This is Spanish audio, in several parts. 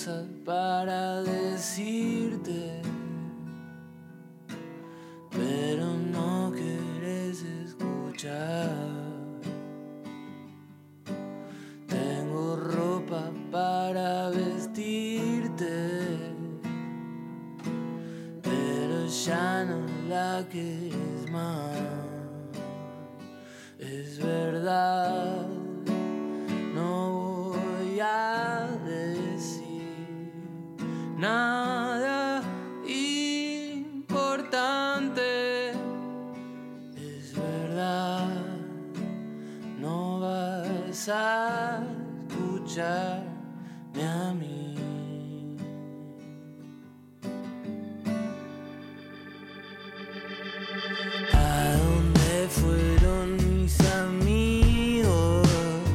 cosas para decirte, pero no querés escuchar. Tengo ropa para vestirte, pero ya no la querés más. Es verdad, no voy a decir nada importante. Es verdad, no vas a escucharme a mí. ¿A dónde fueron mis amigos?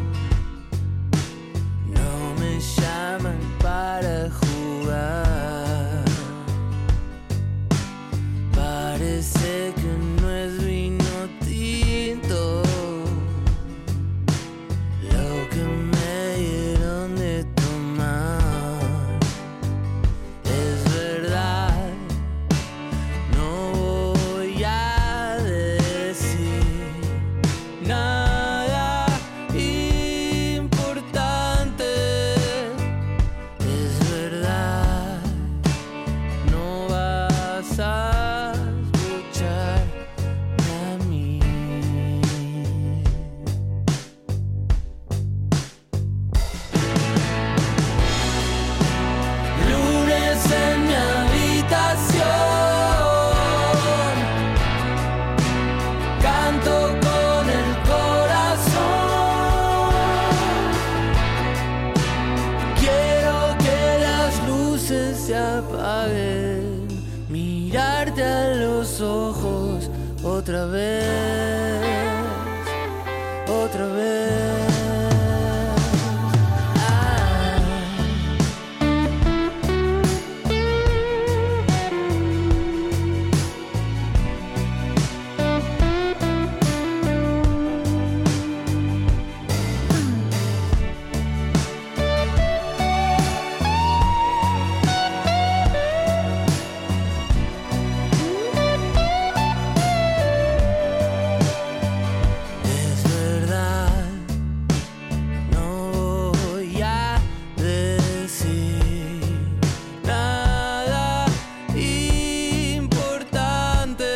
No me llaman para jugar. Parece que no es vino tinto lo que me dieron de tomar. Es verdad, no voy a decir nada importante. Es verdad, no vas a escucharme a mí. Lunes en mi habitación, canto con el corazón. Quiero que las luces se apaguen, mirarte a los ojos otra vez, otra vez. Ah. Es verdad, no voy a decir nada importante.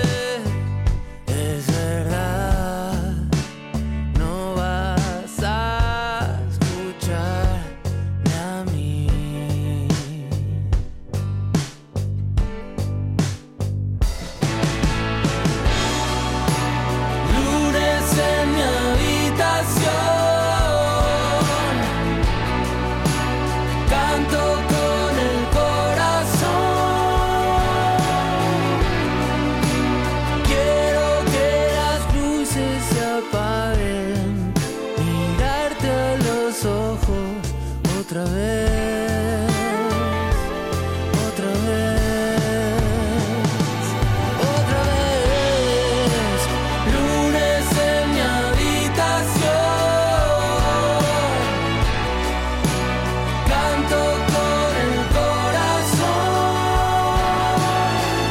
Es verdad, no vas a escucharme a mí. Lunes en mi habitación, canto con el corazón. Quiero que las luces se apaguen, mirarte a los ojos otra vez, otra vez, otra vez. Lunes en mi habitación, canto con el corazón.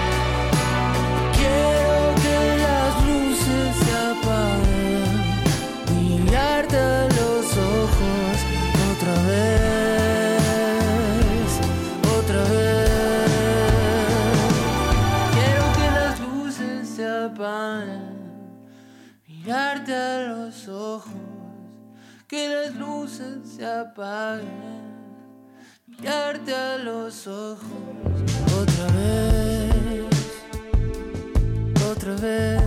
Quiero que las luces se apaguen, mirarte a los ojos otra vez, otra vez. Quiero que las luces se apaguen, mirarte a los ojos, que las luces se apaguen, mirarte a los ojos otra vez, otra vez.